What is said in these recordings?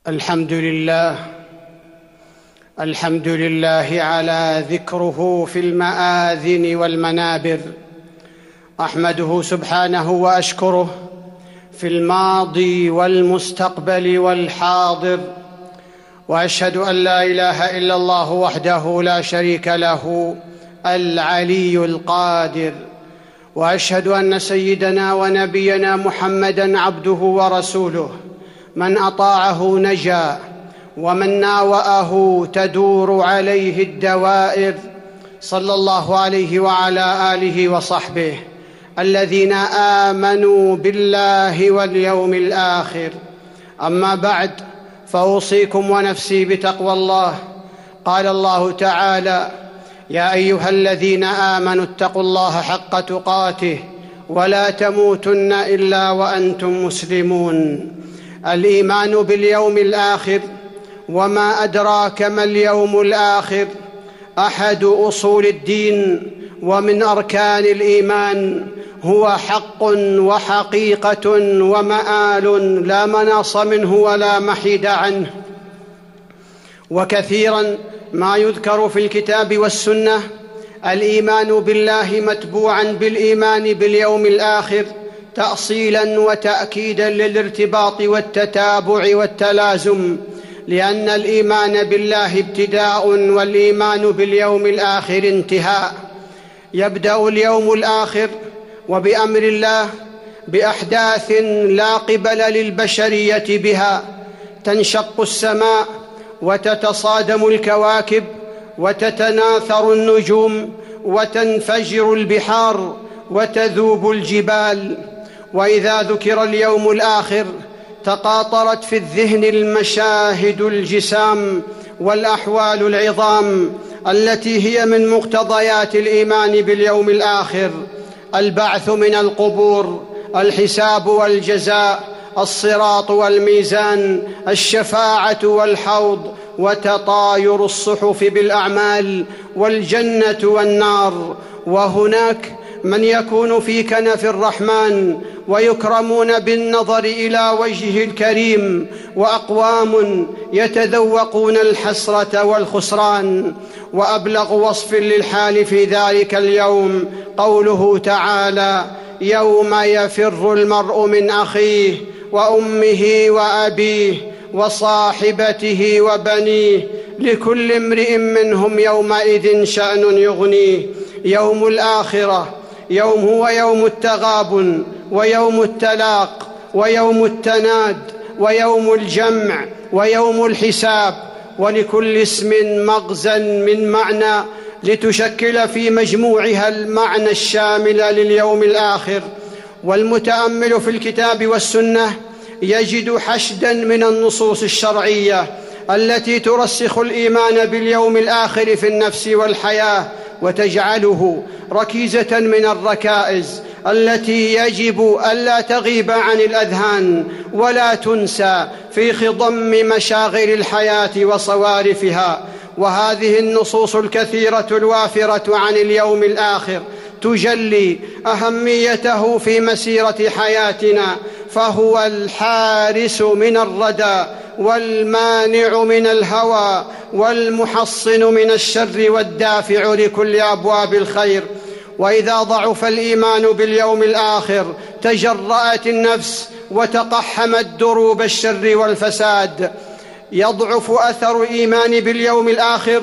الحمد لله على ذكره في المآذن والمنابر. أحمده سبحانه وأشكره في الماضي والمستقبل والحاضر، وأشهد أن لا إله إلا الله وحده لا شريك له العلي القادر، وأشهد أن سيدنا ونبينا محمدًا عبده ورسوله، من أطاعه نجا ومن ناوأه تدور عليه الدوائر، صلى الله عليه وعلى آله وصحبه الذين آمنوا بالله واليوم الآخر. أما بعد، فأوصيكم ونفسي بتقوى الله. قال الله تعالى: يا أيها الذين آمنوا اتقوا الله حق تقاته ولا تموتن إلا وأنتم مسلمون. الإيمان باليوم الآخر، وما أدراك ما اليوم الآخر، أحد أصول الدين ومن أركان الإيمان، هو حق وحقيقة ومآل لا مناص منه ولا محيد عنه. وكثيرا ما يذكر في الكتاب والسنة الإيمان بالله متبوعا بالإيمان باليوم الآخر، تأصيلا وتأكيدا للارتباط والتتابع والتلازم، لأن الإيمان بالله ابتداء والإيمان باليوم الآخر انتهاء. يبدأ اليوم الآخر وبأمر الله بأحداث لا قبل للبشرية بها، تنشق السماء وتتصادم الكواكب وتتناثر النجوم وتنفجر البحار وتذوب الجبال. وإذا ذكر اليوم الآخر تقاطرت في الذهن المشاهد الجسام والأحوال العظام التي هي من مقتضيات الإيمان باليوم الآخر: البعث من القبور، الحساب والجزاء، الصراط والميزان، الشفاعة والحوض، وتطاير الصحف بالأعمال، والجنة والنار. وهناك من يكون في كنف الرحمن ويكرمون بالنظر إلى وجهه الكريم، وأقوام يتذوقون الحسرة والخسران. وأبلغ وصف للحال في ذلك اليوم قوله تعالى: يوم يفر المرء من أخيه وأمه وأبيه وصاحبته وبنيه لكل امرئ منهم يومئذ شأن يغنيه. يوم الآخرة يوم هو يوم التغابن ويوم التلاق ويوم التناد ويوم الجمع ويوم الحساب، ولكل اسم مغزى من معنى لتشكل في مجموعها المعنى الشامل لليوم الآخر. والمتأمل في الكتاب والسنة يجد حشداً من النصوص الشرعية التي ترسخ الإيمان باليوم الآخر في النفس والحياة، وتجعله ركيزة من الركائز التي يجب ألا تغيب عن الأذهان ولا تنسى في خضم مشاغل الحياة وصوارفها. وهذه النصوص الكثيرة الوافرة عن اليوم الآخر تجلي أهميته في مسيرة حياتنا، فهو الحارس من الردى والمانع من الهوى والمحصن من الشر والدافع لكل أبواب الخير. وإذا ضعف الإيمان باليوم الآخر تجرأت النفس وتقحمت دروب الشر والفساد. يضعف أثر الإيمان باليوم الآخر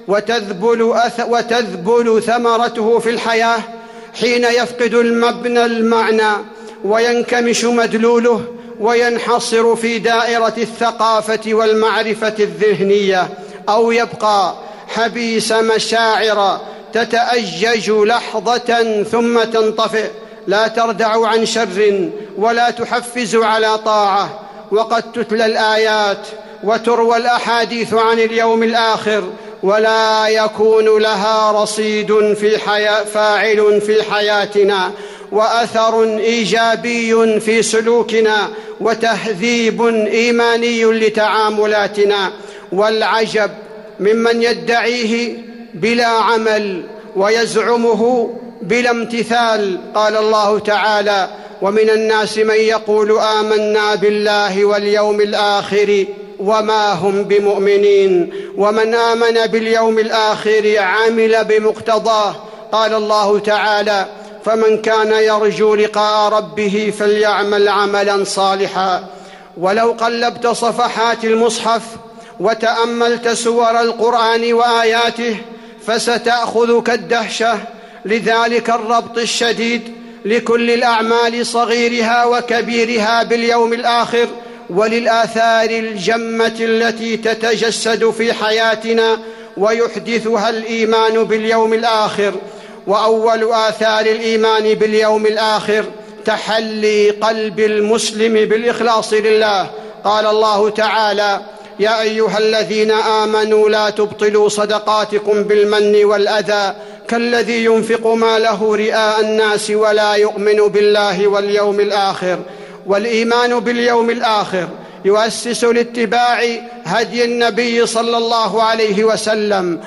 وتذبل ثمرته في الحياة حين يفقد المبنى المعنى وينكمش مدلوله وينحصر في دائرة الثقافة والمعرفة الذهنية، أو يبقى حبيس مشاعر تتأجج لحظة ثم تنطفئ، لا تردع عن شر ولا تحفز على طاعة. وقد تتلى الآيات وتروى الأحاديث عن اليوم الآخر ولا يكون لها رصيد فاعل في حياتنا وأثر إيجابي في سلوكنا وتهذيب إيماني لتعاملاتنا. والعجب ممن يدعيه بلا عمل ويزعمه بلا امتثال. قال الله تعالى: ومن الناس من يقول آمنا بالله واليوم الآخر وما هم بمؤمنين. ومن آمن باليوم الآخر عمل بمقتضاه. قال الله تعالى: فمن كان يرجو لقاء ربه فليعمل عملا صالحا. ولو قلبت صفحات المصحف وتأملت سور القرآن وآياته فستأخذك الدهشة لذلك الربط الشديد لكل الأعمال صغيرها وكبيرها باليوم الآخر، وللآثار الجمة التي تتجسد في حياتنا ويحدثها الإيمان باليوم الآخر. وأول آثار الإيمان باليوم الآخر تحلي قلب المسلم بالإخلاص لله. قال الله تعالى: يا أيها الذين آمنوا لا تبطلوا صدقاتكم بالمن والأذى كالذي ينفق ماله رئاء الناس ولا يؤمن بالله واليوم الآخر. والإيمان باليوم الآخر يؤسس لاتباع هدي النبي صلى الله عليه وسلم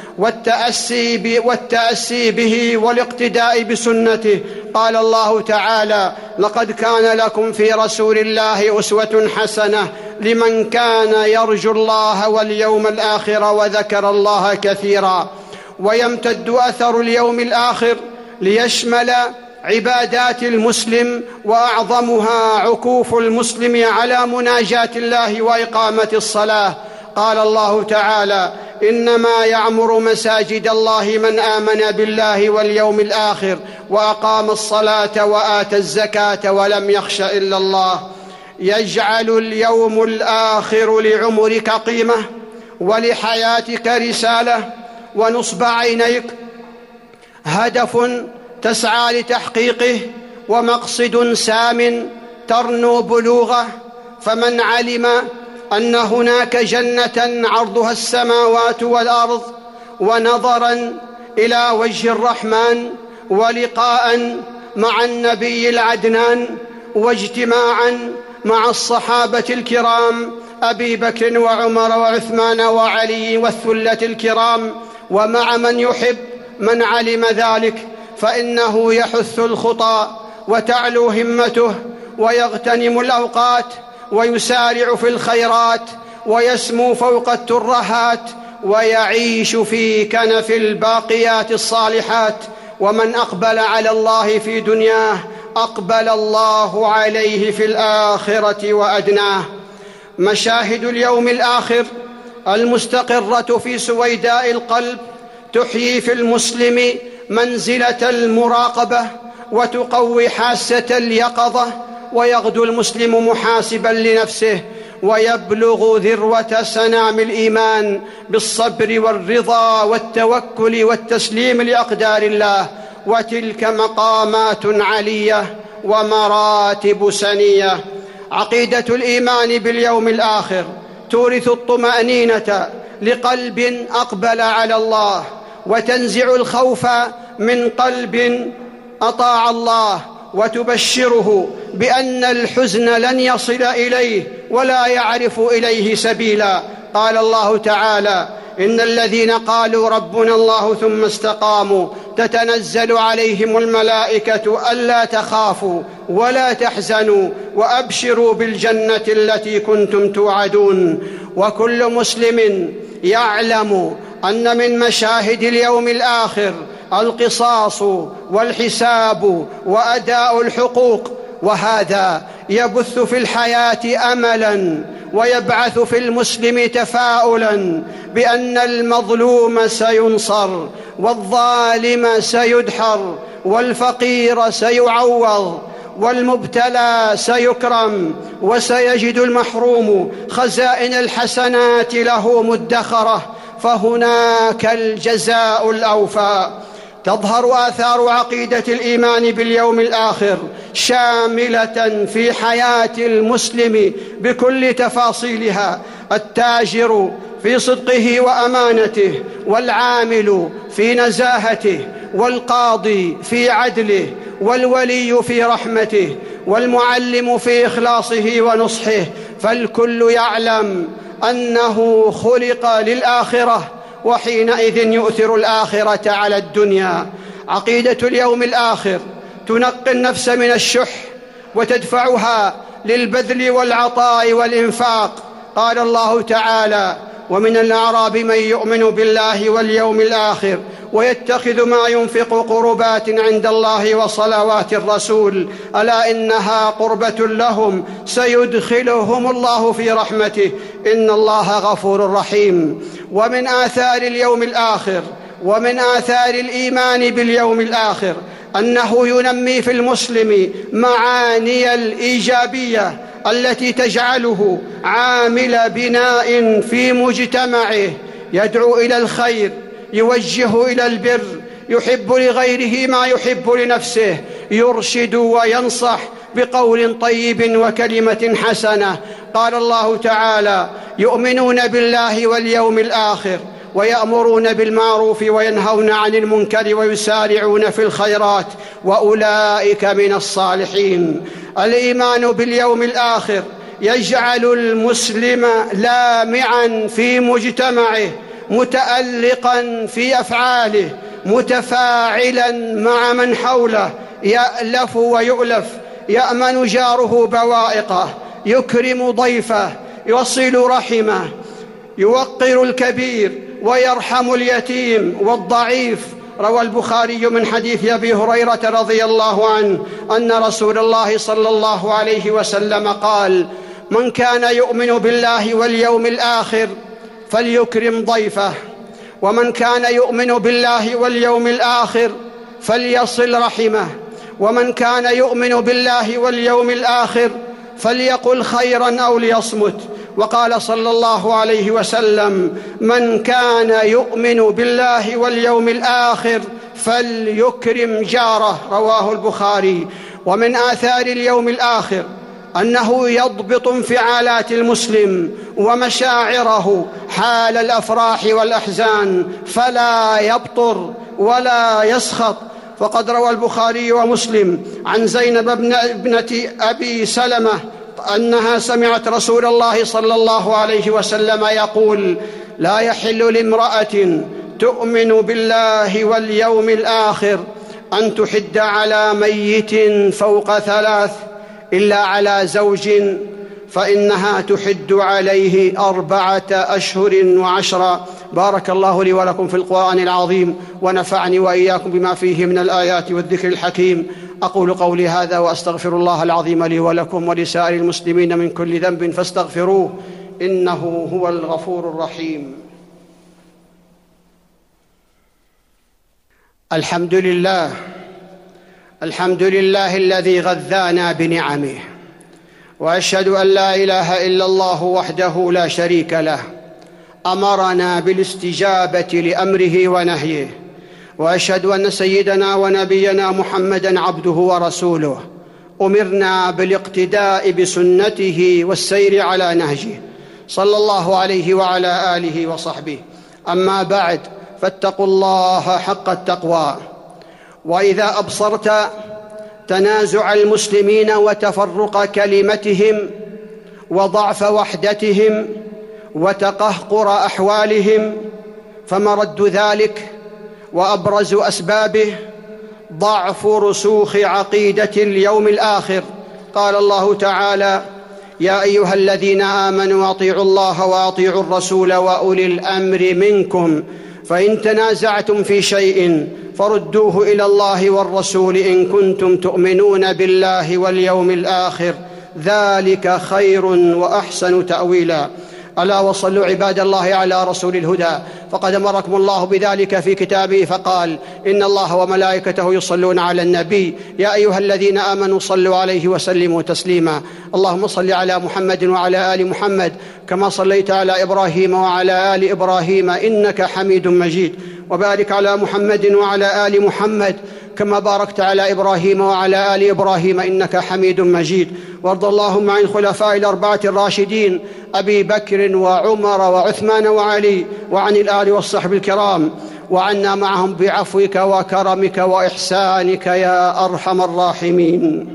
والتأسي به والاقتداء بسنته. قال الله تعالى: لقد كان لكم في رسول الله أسوة حسنة لمن كان يرجو الله واليوم الآخر وذكر الله كثيرا. ويمتد أثر اليوم الآخر ليشمل عبادات المسلم، وأعظمها عكوف المسلم على مناجاة الله وإقامة الصلاة. قال الله تعالى: إنما يعمر مساجد الله من آمن بالله واليوم الآخر وأقام الصلاة وآتى الزكاة ولم يخش إلا الله. يجعل اليوم الآخر لعمرك قيمة ولحياتك رسالة، ونصب عينيك هدف تسعى لتحقيقه ومقصد سام ترنو بلوغه. فمن علم أن هناك جنة عرضها السماوات والأرض ونظرا إلى وجه الرحمن ولقاء مع النبي العدنان واجتماعا مع الصحابة الكرام أبي بكر وعمر وعثمان وعلي والثلة الكرام، ومع من يحب من علم ذلك، فإنه يحث الخطى وتعلو همته ويغتنم الأوقات ويسارع في الخيرات ويسمو فوق الترهات ويعيش في كنف الباقيات الصالحات. ومن أقبل على الله في دنياه أقبل الله عليه في الآخرة وأدناه. مشاهد اليوم الآخر المستقرة في سويداء القلب تحيي في المسلم منزلة المراقبة وتقوي حاسة اليقظة، ويغدو المسلم محاسبا لنفسه ويبلغ ذروة سنام الإيمان بالصبر والرضا والتوكل والتسليم لأقدار الله. وتلك مقامات علية ومراتب سنية. عقيدة الإيمان باليوم الآخر تورث الطمأنينة لقلب أقبل على الله، وتنزع الخوف من قلب أطاع الله، وتبشره بأن الحزن لن يصل إليه ولا يعرف إليه سبيلا. قال الله تعالى: إن الذين قالوا ربنا الله ثم استقاموا تتنزل عليهم الملائكة ألا تخافوا ولا تحزنوا وأبشروا بالجنة التي كنتم توعدون. وكل مسلم يعلم أن من مشاهد اليوم الآخر القصاص والحساب وأداء الحقوق، وهذا يبث في الحياة أملاً ويبعث في المسلم تفاؤلاً بأن المظلوم سينصر والظالم سيدحر والفقير سيعوض والمبتلى سيكرم، وسيجد المحروم خزائن الحسنات له مدخرة، فهناك الجزاء الأوفى. تظهر آثار عقيدة الإيمان باليوم الآخر شاملة في حياة المسلم بكل تفاصيلها: التاجر في صدقه وأمانته، والعامل في نزاهته، والقاضي في عدله، والولي في رحمته، والمعلم في إخلاصه ونصحه. فالكل يعلم أنه خلق للآخرة، وحينئذ يؤثر الآخرة على الدنيا. عقيدة اليوم الآخر تنقي النفس من الشح وتدفعها للبذل والعطاء والإنفاق، قال الله تعالى: ومن الأعراب من يؤمن بالله واليوم الآخر ويتخذ ما ينفق قربات عند الله وصلوات الرسول ألا إنها قربة لهم سيدخلهم الله في رحمته إن الله غفور رحيم. ومن آثار اليوم الآخر ومن آثار الإيمان باليوم الآخر أنه ينمي في المسلم معاني الإيجابية التي تجعله عامل بناء في مجتمعه، يدعو إلى الخير، يوجه إلى البر، يحب لغيره ما يحب لنفسه، يرشد وينصح بقول طيب وكلمة حسنة. قال الله تعالى: يؤمنون بالله واليوم الآخر ويأمرون بالمعروف وينهون عن المنكر ويسارعون في الخيرات وأولئك من الصالحين. الإيمان باليوم الآخر يجعل المسلم لامعا في مجتمعه، متألقا في أفعاله، متفاعلا مع من حوله، يألف ويؤلف، يأمن جاره بوائقه، يكرم ضيفه، يصل رحمه، يوقر الكبير ويرحم اليتيم والضعيف. روى البخاري من حديث أبي هريرة رضي الله عنه أن رسول الله صلى الله عليه وسلم قال: من كان يؤمن بالله واليوم الآخر فليكرم ضيفه، ومن كان يؤمن بالله واليوم الآخر فليصل رحمه، ومن كان يؤمن بالله واليوم الآخر فليقل خيرا أو ليصمت. وقال صلى الله عليه وسلم: من كان يؤمن بالله واليوم الآخر فليكرم جاره. رواه البخاري. ومن آثار اليوم الآخر أنه يضبط انفعالات المسلم ومشاعره حال الأفراح والأحزان، فلا يبطر ولا يسخط. فقد روى البخاري ومسلم عن زينب ابنة أبي سلمة أنها سمعت رسول الله صلى الله عليه وسلم يقول: لا يحل لامرأة تؤمن بالله واليوم الآخر أن تحد على ميت فوق 3 إلا على زوج، فإنها تحد عليه 4 أشهر و10. بارك الله لي ولكم في القرآن العظيم، ونفعني وإياكم بما فيه من الآيات والذكر الحكيم. أقول قولي هذا وأستغفر الله العظيم لي ولكم ولسائر المسلمين من كل ذنب فاستغفروه إنه هو الغفور الرحيم. الحمد لله الذي غذانا بنعمه، وأشهد أن لا إله إلا الله وحده لا شريك له، أمرنا بالاستجابة لأمره ونهيه، وأشهد أن سيدنا ونبينا محمدًا عبده ورسوله، أمرنا بالاقتداء بسنته والسير على نهجه صلى الله عليه وعلى آله وصحبه. أما بعد، فاتقوا الله حق التقوى. وإذا أبصرت تنازع المسلمين وتفرق كلمتهم وضعف وحدتهم وتقهقر أحوالهم، فمرد ذلك وأبرز أسبابه ضعف رسوخ عقيدة اليوم الآخر. قال الله تعالى: يا أيها الذين آمنوا أطيعوا الله وأطيعوا الرسول وأولي الأمر منكم، فإن تنازعتم في شيء فردوه إلى الله والرسول إن كنتم تؤمنون بالله واليوم الآخر، ذلك خير وأحسن تأويلا. ألا وصلوا عباد الله على رسول الهدى، فقد أمركم الله بذلك في كتابه فقال: إن الله وملائكته يصلون على النبي يا أيها الذين آمنوا صلوا عليه وسلموا تسليما. اللهم صل على محمد وعلى آل محمد كما صليت على إبراهيم وعلى آل إبراهيم إنك حميد مجيد، وبارك على محمد وعلى آل محمد كما باركت على إبراهيم وعلى آل إبراهيم إنك حميد مجيد. وارض اللهم عن الخلفاء الأربعة الراشدين أبي بكر وعمر وعثمان وعلي، وعن الآل والصحب الكرام، وعنا معهم بعفوك وكرمك وإحسانك يا أرحم الراحمين.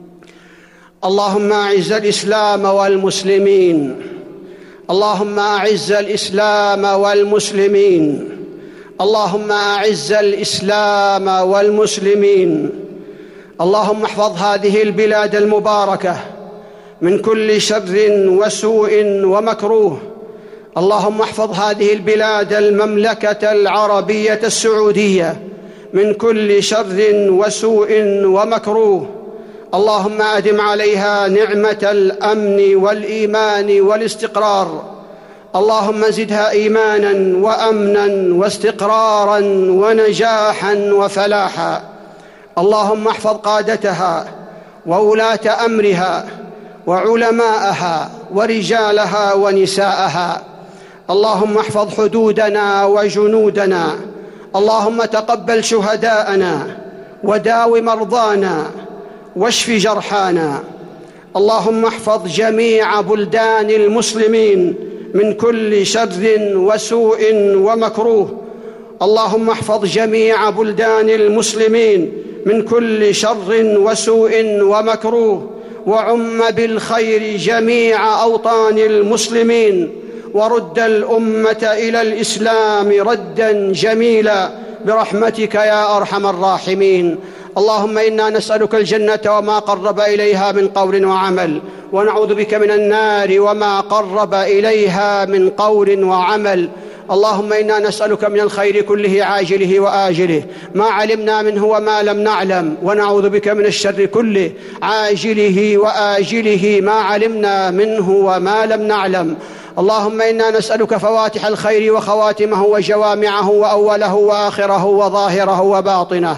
اللهم أعز الإسلام والمسلمين، اللهم أعز الإسلام والمسلمين، اللهم أعز الإسلام والمسلمين. اللهم احفظ هذه البلاد المباركة من كل شر وسوء ومكروه. اللهم احفظ هذه البلاد المملكة العربية السعودية من كل شر وسوء ومكروه. اللهم أدم عليها نعمة الأمن والإيمان والاستقرار. اللهم زدها إيمانا وأمنا واستقرارا ونجاحا وفلاحا. اللهم احفظ قادتها وولاة أمرها وعلماءها ورجالها ونساءها. اللهم احفظ حدودنا وجنودنا. اللهم تقبل شهداءنا وداو مرضانا واشف جرحانا. اللهم احفظ جميع بلدان المسلمين من كل شر وسوء ومكروه. اللهم احفظ جميع بلدان المسلمين من كل شر وسوء ومكروه، وعم بالخير جميع أوطان المسلمين، ورد الأمة إلى الإسلام ردا جميلا برحمتك يا أرحم الراحمين. اللهم إنا نسألك الجنة وما قرب إليها من قول وعمل، ونعوذ بك من النار وما قرب إليها من قول وعمل. اللهم إنا نسألك من الخير كله عاجله وآجله ما علمنا منه وما لم نعلم، ونعوذ بك من الشر كله عاجله وآجله ما علمنا منه وما لم نعلم. اللهم إنا نسألك فواتح الخير وخواتمه وجوامعه وأوله وآخره وظاهره وباطنه،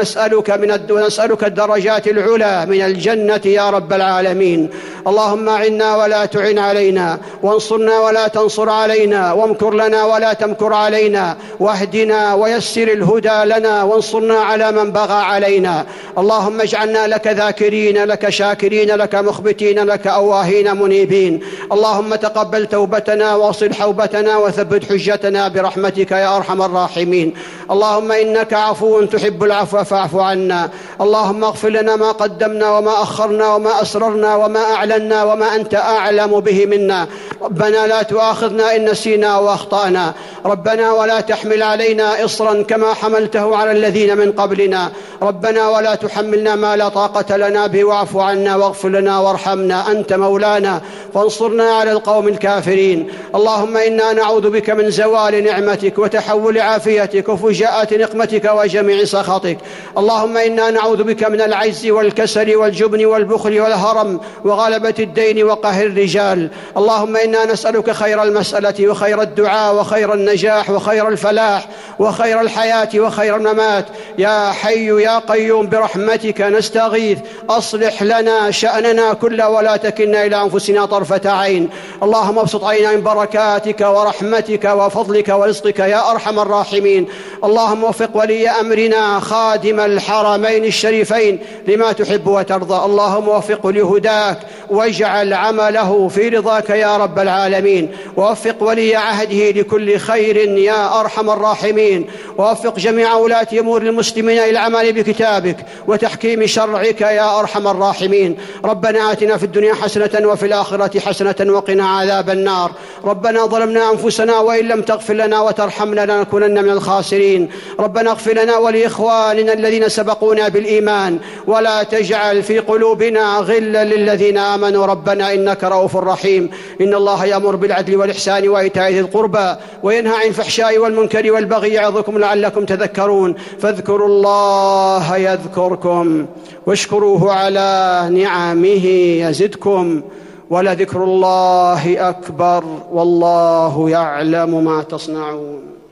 ونسألك الدرجات العلى من الجنة يا رب العالمين. اللهم أعنا ولا تعن علينا، وانصرنا ولا تنصر علينا، وامكر لنا ولا تمكر علينا، واهدنا ويسر الهدى لنا، وانصرنا على من بغى علينا. اللهم اجعلنا لك ذاكرين، لك شاكرين، لك مخبتين، لك أواهين منيبين. اللهم تقبل توبتنا واصل حوبتنا وثبت حجتنا برحمتك يا أرحم الراحمين. اللهم إنك عفو تحب العفو فاعف عنا. اللهم اغفر لنا ما قدمنا وما أخرنا وما أسررنا وما أعلنا وما أنت أعلم به منا. ربنا لا تؤاخذنا إن نسينا وأخطأنا. ربنا ولا تحمل علينا إصرا كما حملته على الذين من قبلنا. ربنا ولا تحملنا ما لا طاقة لنا به، واعف عنا واغفر لنا وارحمنا، أنت مولانا فانصرنا على القوم الكافرين. اللهم إنا نعوذ بك من زوال نعمتك وتحول عافيتك وفجاءة نقمتك وجميع سخطك. اللهم إنا نعوذ بك من العجز والكسل والجبن والبخل والهرم وغلبة الدين وقهر الرجال. اللهم إنا نسألك خير المسألة وخير الدعاء وخير النجاح وخير الفلاح وخير الحياة وخير الممات. يا حي يا قيوم برحمتك نستغيث، أصلح لنا شأننا كله ولا تكلنا إلى أنفسنا طرفة عين. اللهم ابسط علينا من بركاتك ورحمتك وفضلك ورزقك يا أرحم الراحمين. اللهم وفق ولي أمرنا خادم الحرمين الشريفين لما تحب وترضى. اللهم وفقه لهداك واجعل عمله في رضاك يا رب العالمين. ووفق ولي عهده لكل خير يا أرحم الراحمين. ووفق جميع ولاة أمور المسلمين إلى العمل بكتابك وتحكيم شرعك يا أرحم الراحمين. ربنا آتنا في الدنيا حسنة وفي الآخرة حسنة وقنا عذاب النار. ربنا ظلمنا أنفسنا وإن لم تغفر لنا وترحمنا لنكونن من الخاسرين. ربنا اغفر لنا ولإخواننا الذين سبقونا بالإيمان، ولا تجعل في قلوبنا غلا للذين آمنوا ربنا إنك رؤوف رحيم. إن الله يأمر بالعدل والإحسان وإيتاء ذي القربى وينهى عن الفحشاء والمنكر والبغي يعظكم لعلكم تذكرون. فاذكروا الله يذكركم واشكروه على نعمه يزدكم، ولذكر الله أكبر والله يعلم ما تصنعون.